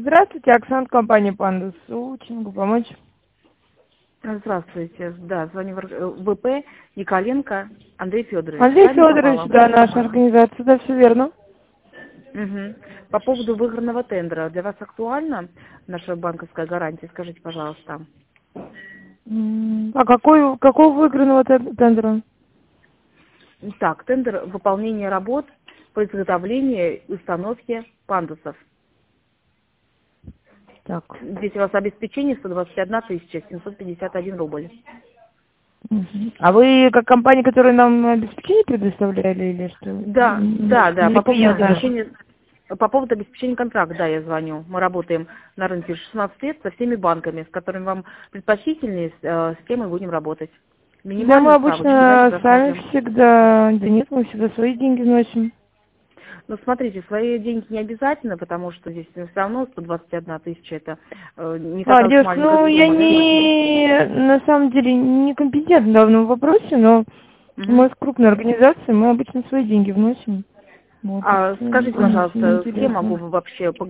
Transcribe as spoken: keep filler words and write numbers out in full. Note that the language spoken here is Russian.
Здравствуйте, Оксана, компания «Пандус». Чем могу помочь? Здравствуйте. Да, звоню в р- в ВП Николенко Андрей Федорович. Андрей Правильно Федорович, попала? да, наша организация, да, все верно. Мгм. По поводу выигранного тендера. Для вас актуальна наша банковская гарантия? Скажите, пожалуйста. М, А какой, какого выигранного тен- тендера? Так, тендер выполнения работ по изготовлению и установке пандусов. Так. Здесь у вас обеспечение сто двадцать одна тысяча семьсот пятьдесят один рубль. Мгм. А вы как компания, которая нам обеспечение предоставляли или что? Да, М, да, да. Не По поводу поняла даже. обеспечения, по поводу обеспечения контракта, да, я звоню. Мы работаем на рынке шестнадцать лет со всеми банками, с которыми вам предпочтительнее, с, э, с кем мы будем работать. Да, мы Минимальную ставочку, давайте обычно сами посмотрим. всегда, да нет, мы всегда свои деньги носим. Но смотрите, свои деньги не обязательно, потому что здесь все равно сто двадцать одна тысяча, это э, не А, такая уж девушка, маленькая ну я сумма, да? не, на самом деле, не компетентна в данном вопросе, но Мгм. мы с крупной организацией, мы обычно свои деньги вносим. Вот, так А что скажите, не пожалуйста, с кем интересно. могу вообще